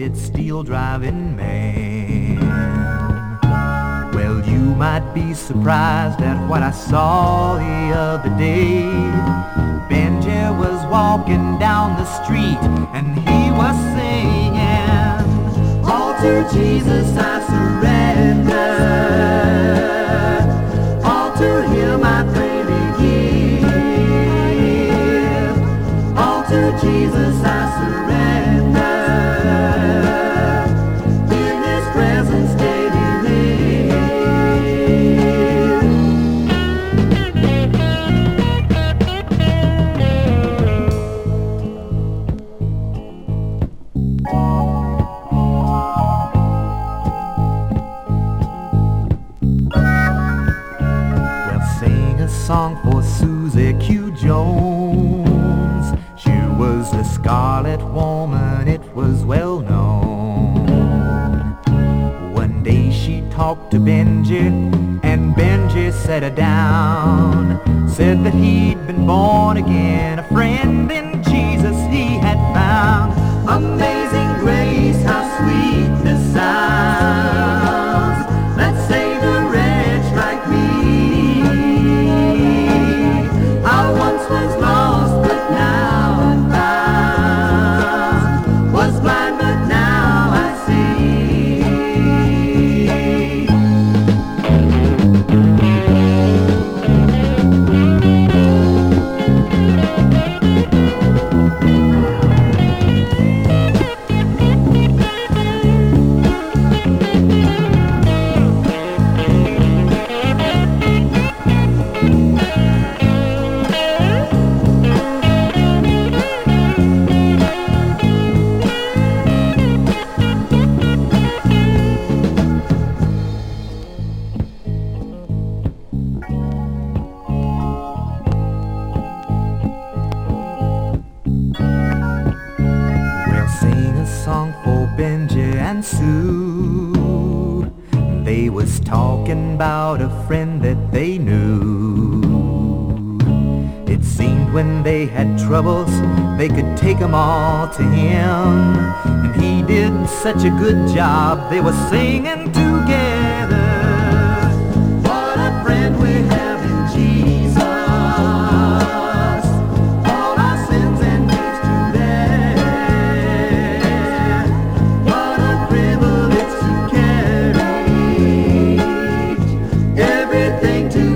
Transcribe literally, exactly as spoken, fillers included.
twisted steel driving man. Well, you might be surprised at what I saw the other day. Benji was walking down the street and he was singing, all to Jesus I surrender, all to him I freely give, all to Jesus I surrender, in his presence daily live. Well, sing a song for Susie Q. Jones. She was a Scarlet Woman, it was well known. One day she talked to Benji, and Benji set her down. Said that he'd been born again, a friend in Jesus he had found. Amazing grace, how sweet the sound that saved a wretch like me. I once was lost, but now I'm found, was blind, but now I see. Sing a song for Benji and Sue. They was talking about a friend that they knew. It seemed when they had troubles, they could take 'em all to him. And he did such a good job, they were singing together. What a friend we have in Jesus. Everything to